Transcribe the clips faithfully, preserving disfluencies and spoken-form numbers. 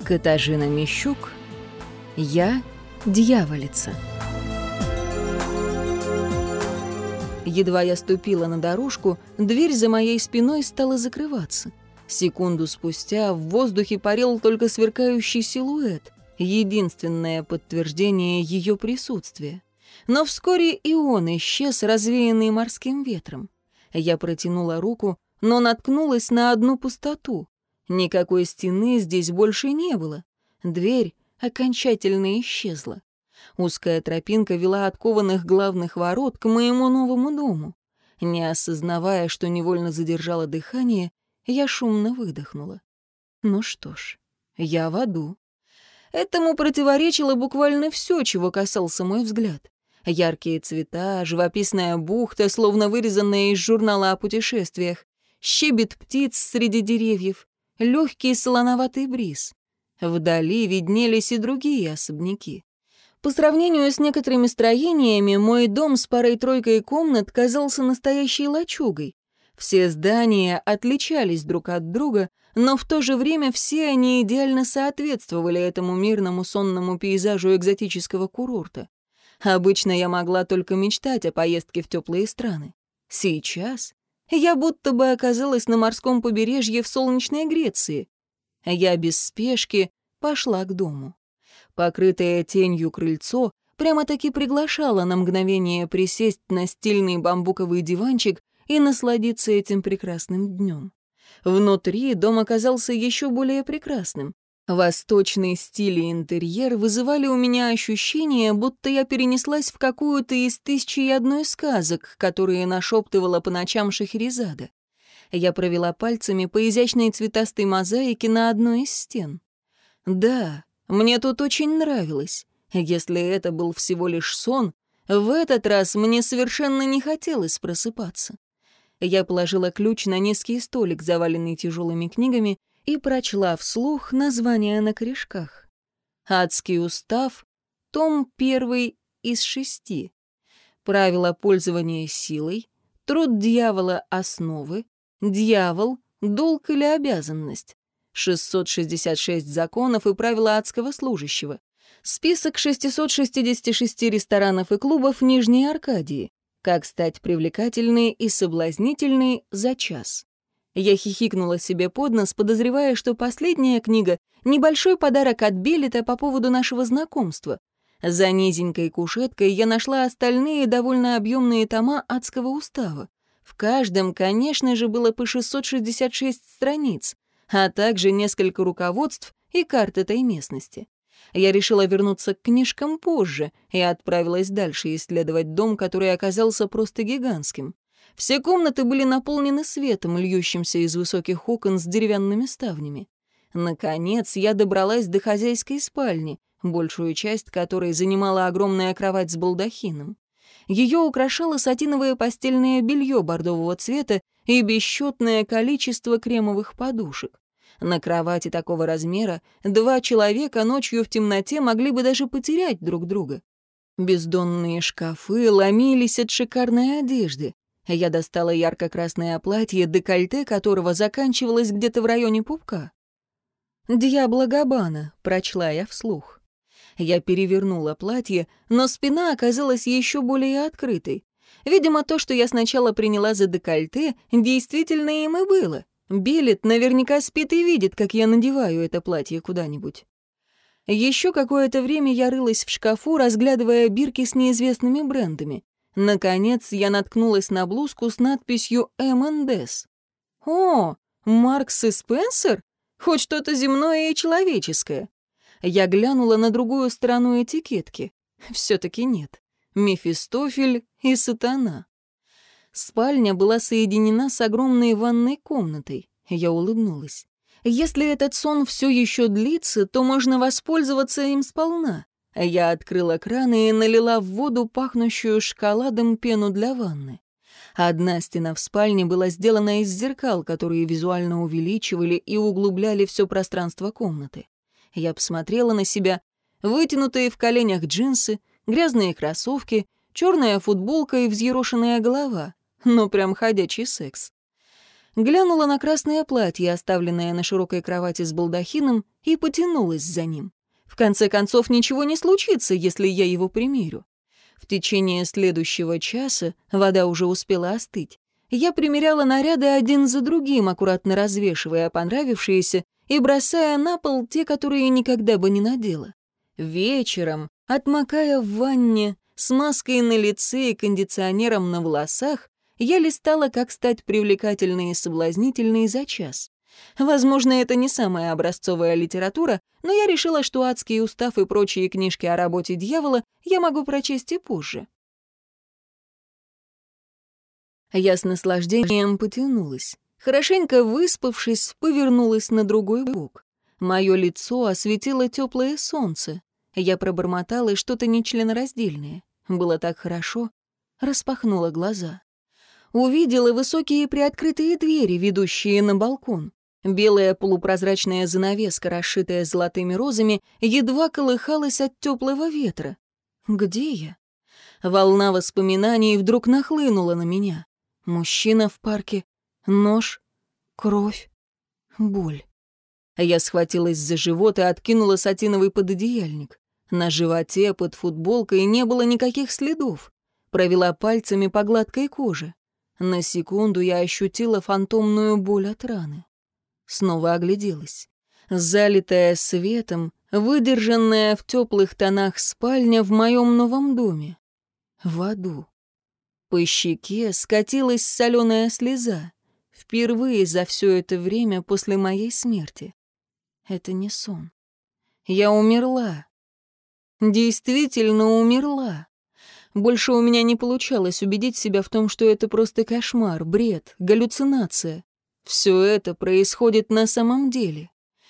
Катажина Мищук. Я дьяволица. Едва я ступила на дорожку, дверь за моей спиной стала закрываться. Секунду спустя в воздухе парил только сверкающий силуэт, единственное подтверждение ее присутствия. Но вскоре и он исчез, развеянный морским ветром. Я протянула руку, но наткнулась на одну пустоту. Никакой стены здесь больше не было. Дверь окончательно исчезла. Узкая тропинка вела от кованых главных ворот к моему новому дому. Не осознавая, что невольно задержала дыхание, я шумно выдохнула. Ну что ж, я в аду. Этому противоречило буквально все, чего касался мой взгляд. Яркие цвета, живописная бухта, словно вырезанная из журнала о путешествиях, щебет птиц среди деревьев, легкий солоноватый бриз. Вдали виднелись и другие особняки. По сравнению с некоторыми строениями, мой дом с парой-тройкой комнат казался настоящей лачугой. Все здания отличались друг от друга, но в то же время все они идеально соответствовали этому мирному сонному пейзажу экзотического курорта. Обычно я могла только мечтать о поездке в теплые страны. Сейчас я будто бы оказалась на морском побережье в солнечной Греции. Я без спешки пошла к дому. Покрытое тенью крыльцо прямо-таки приглашало на мгновение присесть на стильный бамбуковый диванчик и насладиться этим прекрасным днем. Внутри дом оказался еще более прекрасным. Восточный стиль и интерьер вызывали у меня ощущение, будто я перенеслась в какую-то из тысячи и одной сказок, которые нашептывала по ночам Шахерезада. Я провела пальцами по изящной цветастой мозаике на одной из стен. Да, мне тут очень нравилось. Если это был всего лишь сон, в этот раз мне совершенно не хотелось просыпаться. Я положила ключ на низкий столик, заваленный тяжелыми книгами, и прочла вслух названия на корешках. «Адский устав», том первый из шести. «Правила пользования силой», «Труд дьявола. Основы», «Дьявол. Долг или обязанность», шестьсот шестьдесят шесть законов и правила адского служащего, список шестисот шестидесяти шести ресторанов и клубов Нижней Аркадии, как стать привлекательной и соблазнительной за час. Я хихикнула себе под нос, подозревая, что последняя книга — небольшой подарок от Беллета по поводу нашего знакомства. За низенькой кушеткой я нашла остальные довольно объемные тома адского устава. В каждом, конечно же, было по шестьсот шестьдесят шесть страниц, а также несколько руководств и карт этой местности. Я решила вернуться к книжкам позже и отправилась дальше исследовать дом, который оказался просто гигантским. Все комнаты были наполнены светом, льющимся из высоких окон с деревянными ставнями. Наконец, я добралась до хозяйской спальни, большую часть которой занимала огромная кровать с балдахином. Ее украшало сатиновое постельное белье бордового цвета и бесчетное количество кремовых подушек. На кровати такого размера два человека ночью в темноте могли бы даже потерять друг друга. Бездонные шкафы ломились от шикарной одежды. Я достала ярко-красное платье, декольте которого заканчивалось где-то в районе пупка. «Дьябло Габбана», — прочла я вслух. Я перевернула платье, но спина оказалась еще более открытой. Видимо, то, что я сначала приняла за декольте, действительно им и было. Беллет наверняка спит и видит, как я надеваю это платье куда-нибудь. Еще какое-то время я рылась в шкафу, разглядывая бирки с неизвестными брендами. Наконец, я наткнулась на блузку с надписью эм энд эс. О, Маркс и Спенсер? Хоть что-то земное и человеческое. Я глянула на другую сторону этикетки. Все-таки нет. Мефистофель и сатана. Спальня была соединена с огромной ванной комнатой. Я улыбнулась. Если этот сон все еще длится, то можно воспользоваться им сполна. Я открыла кран и налила в воду, пахнущую шоколадом, пену для ванны. Одна стена в спальне была сделана из зеркал, которые визуально увеличивали и углубляли все пространство комнаты. Я посмотрела на себя. Вытянутые в коленях джинсы, грязные кроссовки, черная футболка и взъерошенная голова. Ну, прям ходячий секс. глянула на красное платье, оставленное на широкой кровати с балдахином, и потянулась за ним. В конце концов, ничего не случится, если я его примерю. В течение следующего часа, вода уже успела остыть, я примеряла наряды один за другим, аккуратно развешивая понравившиеся и бросая на пол те, которые никогда бы не надела. Вечером, отмокая в ванне, с маской на лице и кондиционером на волосах, я листала, как стать привлекательной и соблазнительной за час. Возможно, это не самая образцовая литература, но я решила, что «Адский устав» и прочие книжки о работе дьявола я могу прочесть и позже. Я с наслаждением потянулась. Хорошенько выспавшись, повернулась на другой бок. Мое лицо осветило теплое солнце. Я пробормотала что-то нечленораздельное. Было так хорошо. Распахнула глаза. Увидела высокие приоткрытые двери, ведущие на балкон. Белая полупрозрачная занавеска, расшитая золотыми розами, едва колыхалась от теплого ветра. Где я? Волна воспоминаний вдруг нахлынула на меня. Мужчина в парке, нож, кровь, боль. Я схватилась за живот и откинула сатиновый пододеяльник. На животе под футболкой не было никаких следов. Провела пальцами по гладкой коже. На секунду я ощутила фантомную боль от раны. Снова огляделась. Залитая светом, выдержанная в теплых тонах спальня в моем новом доме. В аду. По щеке скатилась соленая слеза. Впервые за все это время после моей смерти. Это не сон. Я умерла. Действительно умерла. Больше у меня не получалось убедить себя в том, что это просто кошмар, бред, галлюцинация. Все это происходит на самом деле.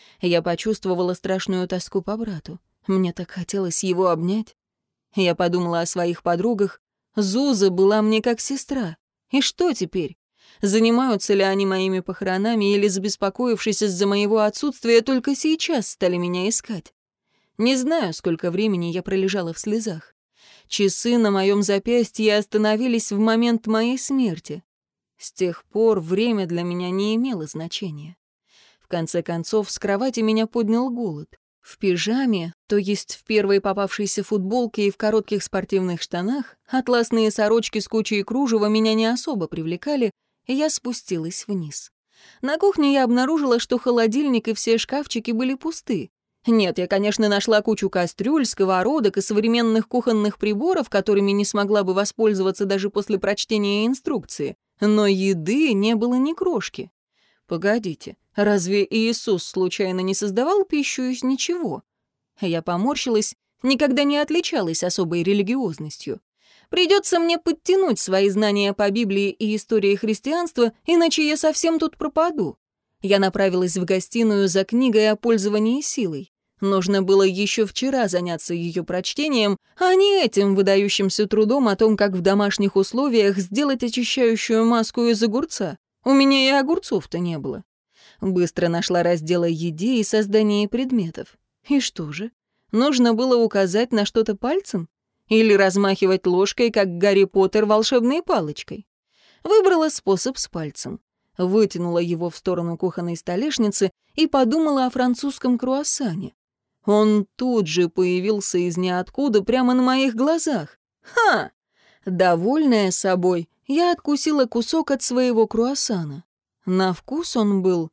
Я почувствовала страшную тоску по брату. Мне так хотелось его обнять. Я подумала о своих подругах. Зуза была мне как сестра. И что теперь? Занимаются ли они моими похоронами или, забеспокоившись из-за моего отсутствия, только сейчас стали меня искать? Не знаю, сколько времени я пролежала в слезах. Часы на моем запястье остановились в момент моей смерти. С тех пор время для меня не имело значения. В конце концов, с кровати меня поднял голод. В пижаме, то есть в первой попавшейся футболке и в коротких спортивных штанах, атласные сорочки с кучей кружева меня не особо привлекали, и я спустилась вниз. На кухне я обнаружила, что холодильник и все шкафчики были пусты. Нет, я, конечно, нашла кучу кастрюль, сковородок и современных кухонных приборов, которыми не смогла бы воспользоваться даже после прочтения инструкции. Но еды не было ни крошки. Погодите, разве Иисус случайно не создавал пищу из ничего? Я поморщилась, никогда не отличалась особой религиозностью. Придется мне подтянуть свои знания по Библии и истории христианства, иначе я совсем тут пропаду. Я направилась в гостиную за книгой о пользовании силой. Нужно было еще вчера заняться ее прочтением, а не этим выдающимся трудом о том, как в домашних условиях сделать очищающую маску из огурца. У меня и огурцов-то не было. Быстро нашла раздел о еде и создании предметов. И что же? Нужно было указать на что-то пальцем? Или размахивать ложкой, как Гарри Поттер волшебной палочкой? Выбрала способ с пальцем. Вытянула его в сторону кухонной столешницы и подумала о французском круассане. Он тут же появился из ниоткуда прямо на моих глазах. Ха! Довольная собой, я откусила кусок от своего круассана. На вкус он был...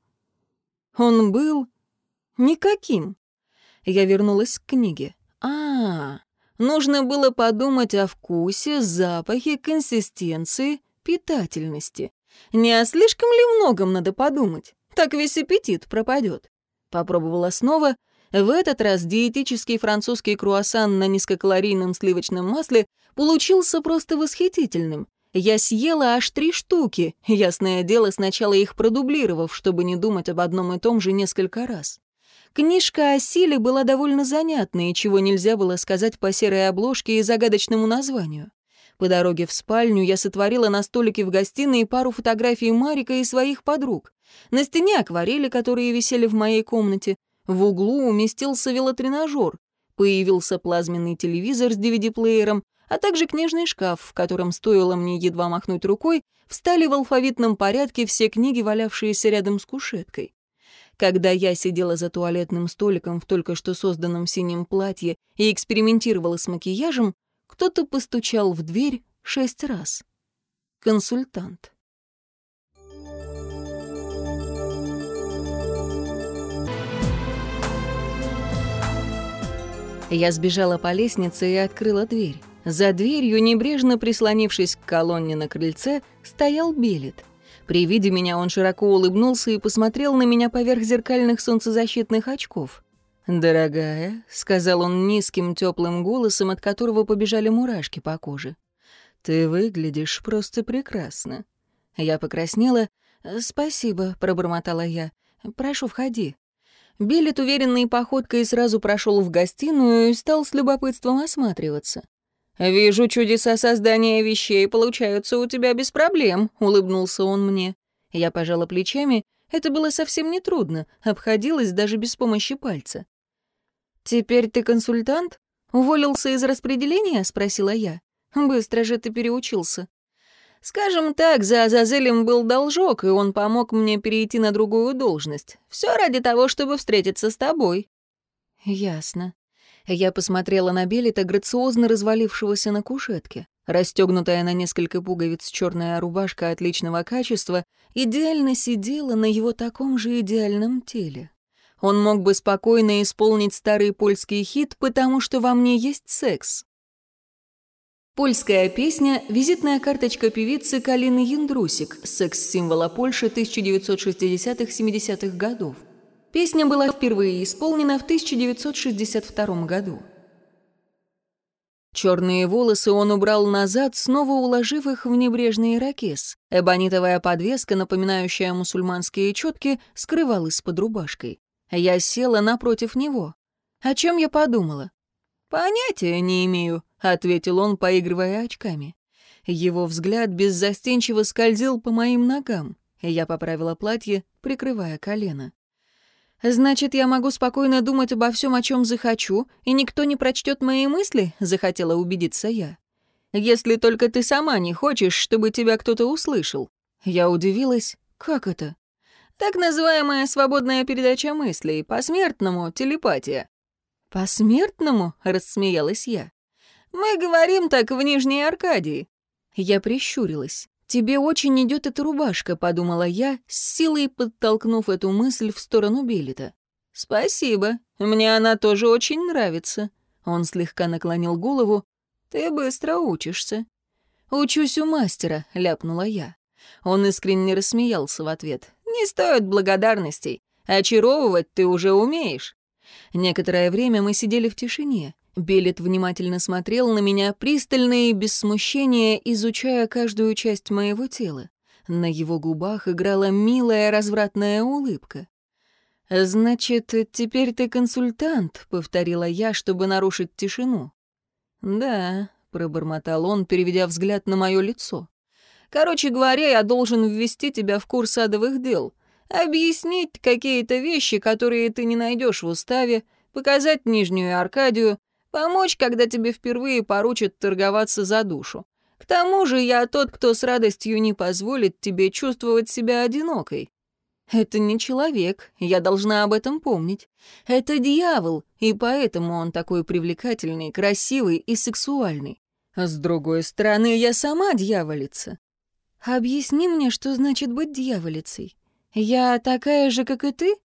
Он был... никаким. Я вернулась к книге. А, нужно было подумать о вкусе, запахе, консистенции, питательности. Не о слишком ли многом надо подумать? Так весь аппетит пропадет. Попробовала снова. В этот раз диетический французский круассан на низкокалорийном сливочном масле получился просто восхитительным. Я съела аж три штуки, ясное дело, сначала их продублировав, чтобы не думать об одном и том же несколько раз. Книжка о силе была довольно занятной, чего нельзя было сказать по серой обложке и загадочному названию. По дороге в спальню я сотворила на столике в гостиной пару фотографий Марика и своих подруг. На стене акварели, которые висели в моей комнате. В углу уместился велотренажер. Появился плазменный телевизор с ди ви ди-плеером, а также книжный шкаф, в котором, стоило мне едва махнуть рукой, встали в алфавитном порядке все книги, валявшиеся рядом с кушеткой. Когда я сидела за туалетным столиком в только что созданном синем платье и экспериментировала с макияжем, кто-то постучал в дверь шесть раз. Консультант. Я сбежала по лестнице и открыла дверь. За дверью, небрежно прислонившись к колонне на крыльце, стоял Белет. При виде меня он широко улыбнулся и посмотрел на меня поверх зеркальных солнцезащитных очков. «Дорогая», — сказал он низким теплым голосом, от которого побежали мурашки по коже, — «ты выглядишь просто прекрасно». Я покраснела. «Спасибо», — пробормотала я. «Прошу, входи». Белет уверенной походкой сразу прошел в гостиную и стал с любопытством осматриваться. «Вижу, чудеса создания вещей получаются у тебя без проблем», — улыбнулся он мне. Я пожала плечами. Это было совсем нетрудно, обходилось даже без помощи пальца. «Теперь ты консультант? Уволился из распределения?» — спросила я. «Быстро же ты переучился». «Скажем так, за Азазелем был должок, и он помог мне перейти на другую должность. Все ради того, чтобы встретиться с тобой». «Ясно». Я посмотрела на Белета, грациозно развалившегося на кушетке. Расстегнутая на несколько пуговиц черная рубашка отличного качества идеально сидела на его таком же идеальном теле. Он мог бы спокойно исполнить старый польский хит «Потому что во мне есть секс». Польская песня — визитная карточка певицы Калины Яндрусик, секс-символа Польши тысяча девятьсот шестидесятых-семидесятых годов. Песня была впервые исполнена в тысяча девятьсот шестьдесят втором году. Черные волосы он убрал назад, снова уложив их в небрежный ирокез. Эбонитовая подвеска, напоминающая мусульманские четки, скрывалась под рубашкой. Я села напротив него. О чем я подумала? «Понятия не имею», — ответил он, поигрывая очками. Его взгляд беззастенчиво скользил по моим ногам. Я поправила платье, прикрывая колено. «Значит, я могу спокойно думать обо всем, о чем захочу, и никто не прочтет мои мысли?» — захотела убедиться я. «Если только ты сама не хочешь, чтобы тебя кто-то услышал». Я удивилась. «Как это?» «Так называемая свободная передача мыслей, посмертному телепатия». «Посмертному?» — рассмеялась я. «Мы говорим так в Нижней Аркадии». Я прищурилась. «Тебе очень идет эта рубашка», — подумала я, с силой подтолкнув эту мысль в сторону Белета. «Спасибо. Мне она тоже очень нравится». Он слегка наклонил голову. «Ты быстро учишься». «Учусь у мастера», — ляпнула я. Он искренне рассмеялся в ответ. «Не стоит благодарностей. Очаровывать ты уже умеешь». Некоторое время мы сидели в тишине. Белет внимательно смотрел на меня, пристально и без смущения, изучая каждую часть моего тела. На его губах играла милая развратная улыбка. «Значит, теперь ты консультант», — повторила я, чтобы нарушить тишину. «Да», — пробормотал он, переведя взгляд на мое лицо. «Короче говоря, я должен ввести тебя в курс адовых дел, объяснить какие-то вещи, которые ты не найдешь в уставе, показать Нижнюю Аркадию, помочь, когда тебе впервые поручат торговаться за душу. К тому же я тот, кто с радостью не позволит тебе чувствовать себя одинокой. Это не человек, я должна об этом помнить. Это дьявол, и поэтому он такой привлекательный, красивый и сексуальный. С другой стороны, я сама дьяволица. Объясни мне, что значит быть дьяволицей. Я такая же, как и ты?»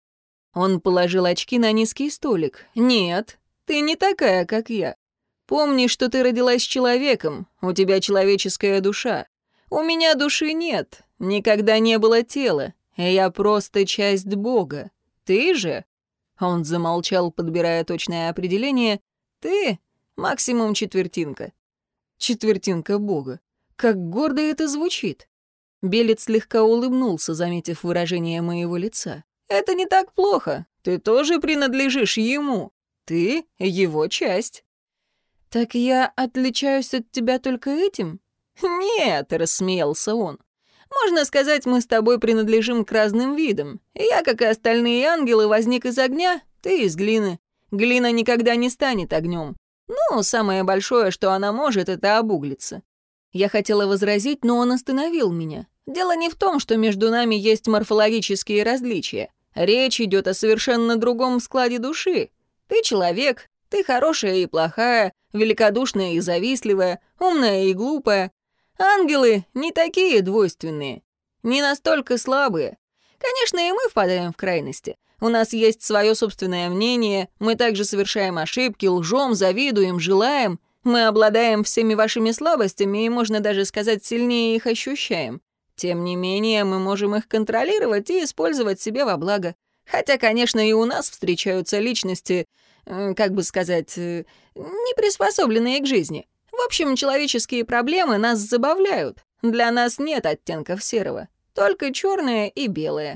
Он положил очки на низкий столик. «Нет, ты не такая, как я. Помни, что ты родилась человеком, у тебя человеческая душа. У меня души нет, никогда не было тела. Я просто часть Бога. Ты же...» Он замолчал, подбирая точное определение. «Ты максимум четвертинка». «Четвертинка Бога. Как гордо это звучит». Белет слегка улыбнулся, заметив выражение моего лица. «Это не так плохо. Ты тоже принадлежишь ему. Ты его часть». «Так я отличаюсь от тебя только этим?» «Нет», — рассмеялся он. «Можно сказать, мы с тобой принадлежим к разным видам. Я, как и остальные ангелы, возник из огня, ты из глины. Глина никогда не станет огнем. Ну, самое большое, что она может, это обуглиться. Я хотела возразить, но он остановил меня. Дело не в том, что между нами есть морфологические различия. Речь идет о совершенно другом складе души. Ты человек, ты хорошая и плохая, великодушная и завистливая, умная и глупая. Ангелы не такие двойственные, не настолько слабые. Конечно, и мы впадаем в крайности. У нас есть свое собственное мнение, мы также совершаем ошибки, лжем, завидуем, желаем. Мы обладаем всеми вашими слабостями и, можно даже сказать, сильнее их ощущаем. Тем не менее, мы можем их контролировать и использовать себе во благо. Хотя, конечно, и у нас встречаются личности, как бы сказать, не приспособленные к жизни. В общем, человеческие проблемы нас забавляют. Для нас нет оттенков серого, только черное и белое.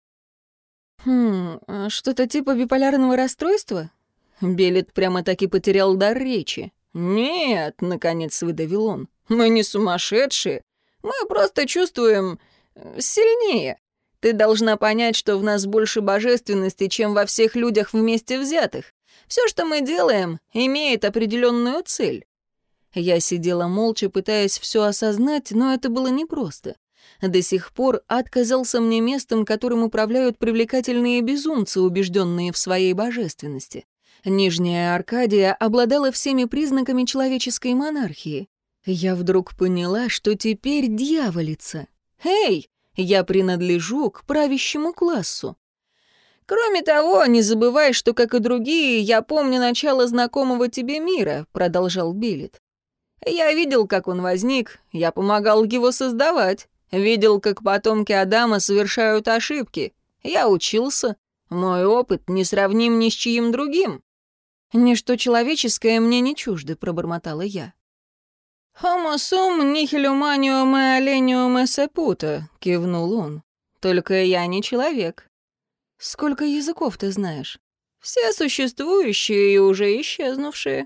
Хм, что-то типа биполярного расстройства? Белет прямо-таки потерял дар речи. «Нет», — наконец выдавил он, — «мы не сумасшедшие. Мы просто чувствуем сильнее. Ты должна понять, что в нас больше божественности, чем во всех людях вместе взятых. Все, что мы делаем, имеет определенную цель». Я сидела молча, пытаясь все осознать, но это было непросто. До сих пор ад казался мне местом, которым управляют привлекательные безумцы, убежденные в своей божественности. Нижняя Аркадия обладала всеми признаками человеческой монархии. Я вдруг поняла, что теперь дьяволица. «Эй, я принадлежу к правящему классу. Кроме того, не забывай, что, как и другие, я помню начало знакомого тебе мира», — продолжал Белет. «Я видел, как он возник, я помогал его создавать, видел, как потомки Адама совершают ошибки. Я учился. Мой опыт не сравним ни с чьим другим». «Ничто человеческое мне не чуждо», — пробормотала я. «Homo sum nihil humanium et alenium esse puto», — кивнул он. «Только я не человек». «Сколько языков ты знаешь?» «Все существующие и уже исчезнувшие».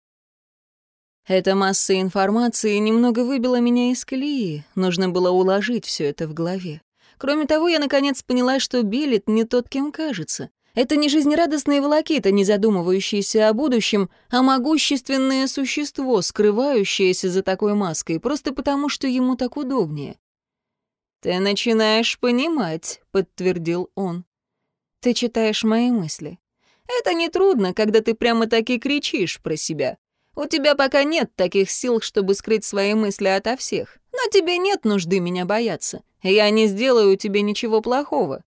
Эта масса информации немного выбила меня из колеи. Нужно было уложить все это в голове. Кроме того, я наконец поняла, что Белет не тот, кем кажется. Это не жизнерадостные волокита, не задумывающиеся о будущем, а могущественное существо, скрывающееся за такой маской, просто потому, что ему так удобнее. «Ты начинаешь понимать», — подтвердил он. «Ты читаешь мои мысли. Это нетрудно, когда ты прямо-таки кричишь про себя. У тебя пока нет таких сил, чтобы скрыть свои мысли ото всех. Но тебе нет нужды меня бояться. Я не сделаю тебе ничего плохого».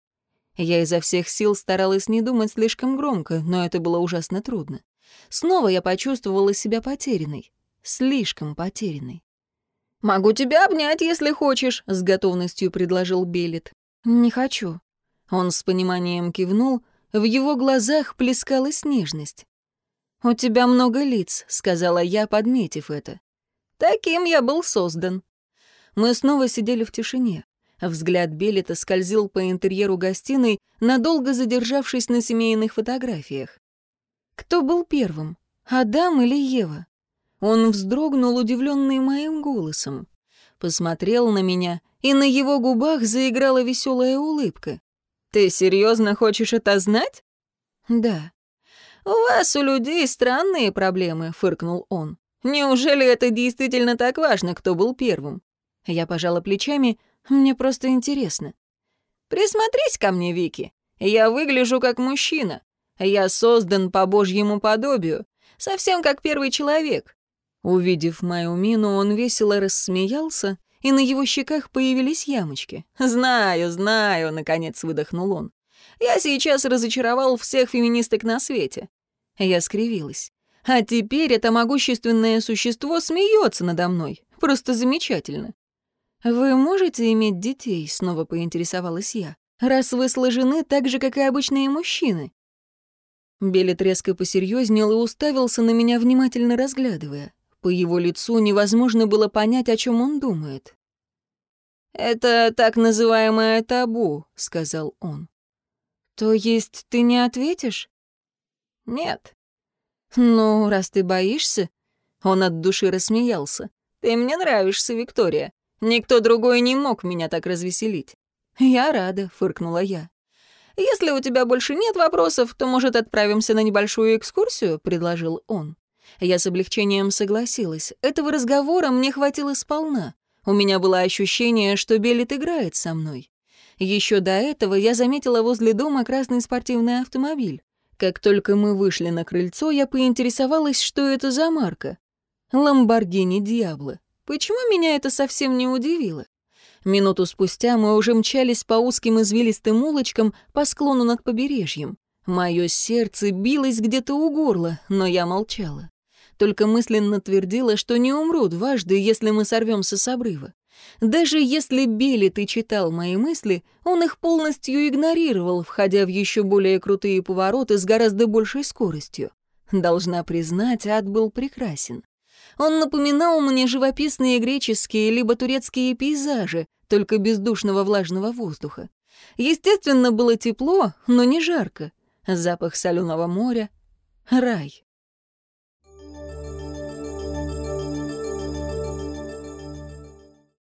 Я изо всех сил старалась не думать слишком громко, но это было ужасно трудно. Снова я почувствовала себя потерянной. Слишком потерянной. «Могу тебя обнять, если хочешь», — с готовностью предложил Белет. «Не хочу». Он с пониманием кивнул, в его глазах плескалась нежность. «У тебя много лиц», — сказала я, подметив это. «Таким я был создан». Мы снова сидели в тишине. Взгляд Белета скользил по интерьеру гостиной, надолго задержавшись на семейных фотографиях. Кто был первым, Адам или Ева? Он вздрогнул, удивленный моим голосом. Посмотрел на меня, и на его губах заиграла веселая улыбка. «Ты серьезно хочешь это знать?» «Да». «У вас, у людей, странные проблемы», — фыркнул он. «Неужели это действительно так важно, кто был первым?» Я пожала плечами. «Мне просто интересно». «Присмотрись ко мне, Вики. Я выгляжу как мужчина. Я создан по Божьему подобию, совсем как первый человек». Увидев мою мину, он весело рассмеялся, и на его щеках появились ямочки. «Знаю, знаю», — наконец выдохнул он. «Я сейчас разочаровал всех феминисток на свете». Я скривилась. «А теперь это могущественное существо смеется надо мной. Просто замечательно». «Вы можете иметь детей?» — снова поинтересовалась я. «Раз вы сложены так же, как и обычные мужчины». Белет резко посерьезнел и уставился на меня, внимательно разглядывая. По его лицу невозможно было понять, о чем он думает. «Это так называемое табу», — сказал он. «То есть ты не ответишь?» «Нет». «Ну, раз ты боишься...» Он от души рассмеялся. «Ты мне нравишься, Виктория. Никто другой не мог меня так развеселить». «Я рада», — фыркнула я. «Если у тебя больше нет вопросов, то, может, отправимся на небольшую экскурсию?» — предложил он. Я с облегчением согласилась. Этого разговора мне хватило сполна. У меня было ощущение, что Белит играет со мной. Еще до этого я заметила возле дома красный спортивный автомобиль. Как только мы вышли на крыльцо, я поинтересовалась, что это за марка. «Ламборгини Диабло». Почему меня это совсем не удивило? Минуту спустя мы уже мчались по узким извилистым улочкам по склону над побережьем. Мое сердце билось где-то у горла, но я молчала. Только мысленно твердила, что не умру дважды, если мы сорвемся с обрыва. Даже если Белит и читал мои мысли, он их полностью игнорировал, входя в еще более крутые повороты с гораздо большей скоростью. Должна признать, ад был прекрасен. Он напоминал мне живописные греческие либо турецкие пейзажи, только без душного влажного воздуха. Естественно, было тепло, но не жарко. Запах соленого моря. Рай.